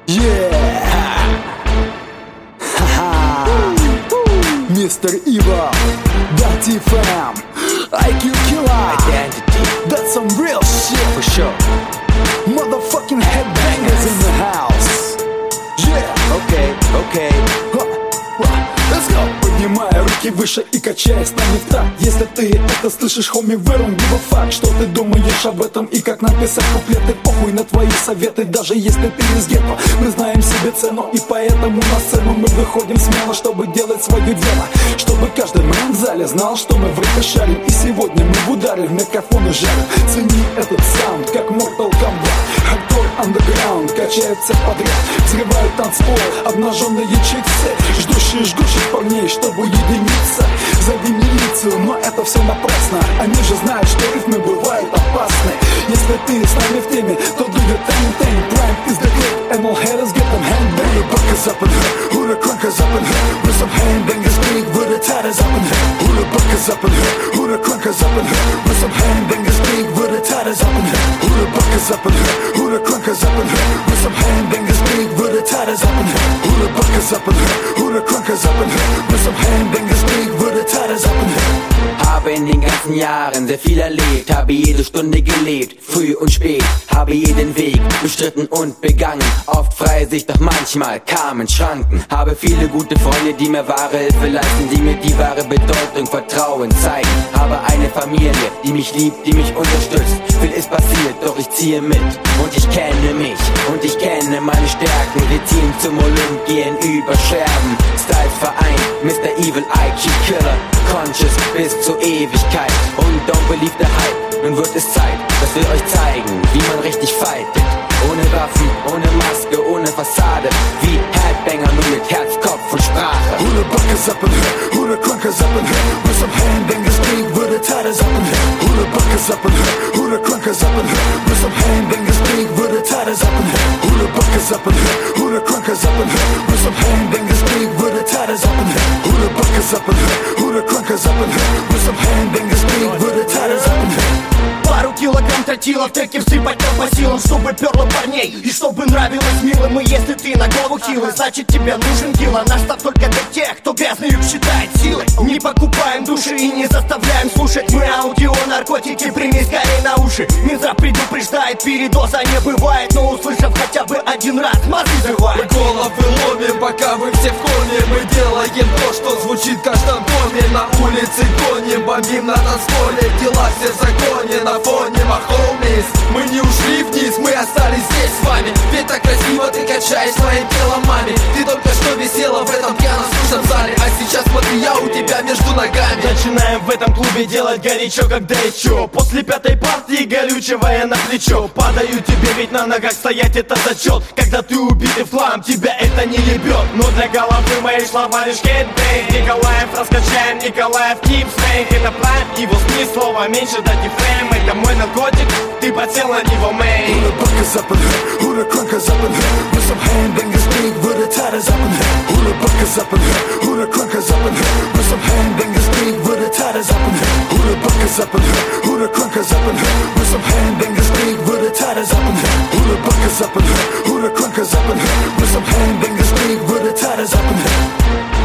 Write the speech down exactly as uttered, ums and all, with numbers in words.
Yeah! Haha! Mister Evil, Dirty Fam, I Q Killer, Identity, that's some real shit for sure. Motherfucking headbangers in the house. Yeah! Okay, okay. Ха, ха, let's go! Поднимай руки выше и качай с нами в такт. Если ты это слышишь, хоми, вырунги во факт. Что ты думаешь об этом и как написать куплеты? Похуй на твои советы, даже если ты из гетто. Мы знаем себе цену, и поэтому на сцену мы выходим смело, чтобы делать свое дело. Чтобы каждый мэн в зале знал, что мы в рэпе шарим. И сегодня мы в ударе в микрофон и жарим. Цени этот саунд, как Mortal Kombat. Hardcore underground, качается подряд. Взрывают танцпол, обнаженные чиксы, ждущие жгущих парней, чтобы уединиться. Зови милицию, но это все напрасно. Они же знают, что рифмы бывают опасны. Если ты с нами в теме, то do your thing, thing. Prime is the click, and all haters get them handbang. Who the buck is up in here? Who the crunk is up in here? With some handbangers big, with the tatters up in here. Who the buck is up in here? Who the crunk is up in here? With some handbangers big, with the tatters up in here. Who the buck is up in here? Who the crunk is up in here? With some handbangers big, with the tatters up in here. Who the buck is up in here? Who the crunk is up in here? With some handbangers big, with the tatters up in here. Habe in den ganzen Jahren sehr viel erlebt, habe jede Stunde gelebt, früh und spät, habe jeden Weg bestritten und begangen, oft frei sich, doch manchmal kamen Schranken. Habe viele gute Freunde, die mir wahre Hilfe leisten, die mir die wahre Bedeutung Vertrauen zeigen. Habe eine Familie, die mich liebt, die mich unterstützt. Viel ist passiert, doch ich ziehe mit und ich kenne mich und ich kenne meine Stärken. Wir ziehen zum Olymp, gehen über Scherben. Styles vereint, Mister Evil, I Q Killer, Conscious bis zur Ewigkeit. Und don't believe the hype, nun wird es Zeit, dass wir euch zeigen, wie man richtig fightet. Ohne Waffen, ohne Maske, ohne Fassade, wie Headbanger, nur mit Herz, Kopf und Sprache. Who the buck is up in here? Who the crunk is up in here? With some handbangers big, with the tatters up in here. Who the buck is up in here? Who the crunk is up in here? With some handbangers big, with the tatters up in here. Who the buck is up in here? Who the crunk is up in here? With some handbangers big, with the tatters up in here. Who the buck is up in here? Who the crunk is up in here? With some handbangers big, with the tatters up in here. Пару килограмм тротила в треке всыпать нам по силам, чтобы перло парней и чтобы нравилось милым. И если ты на голову хилый, значит тебе нужен кило. Наш став только для тех, кто грязный юг считает силой. Не покупаем души и не заставляем слушать. Мы аудио, наркотики, прими скорее на уши. Минздрав предупреждает, передоза не бывает, но услышав хотя бы один раз, мозги взрывает. Мы головы ломим, пока вы все в коме. Мы делаем то, что звучит в каждом доме. На улице гоним, бомбим на танцполе. Дела все в законе, на фоне my homies. Мы не ушли вниз, мы остались здесь с вами. Ведь так красиво ты качаешь своим телом, маме. Ты только что висела в этом пьяном скучном зале, а сейчас смотри, я у тебя между ногами. Начинаем в этом клубе делать горячо, когда еще. После пятой партии горючего на плечо. Падаю тебе, ведь на ногах стоять это зачет. Когда ты убитый в хлам, тебя это не ебет. Но для головы мои слова лишь хейтбейт. Николаев раскачаем, Николаев keep saying. Это прайм, его ни слова меньше, дать и фрейм. Это мой наркотик, ты подсел на него, мэй. Who the buck is up in here? Who the crunk is up in here? With some handbangers big, with the tatters up in here. Who the buck is up in here? Who the crunk is up in here? With some handbangers big, with the tatters up in here. Who the buck is up in here? Who the crunk is up in here? With some handbangers big, with the tatters up in here. Who the buck is up in here? Who the crunk is up in here? With some handbangers big, with the tatters up in here.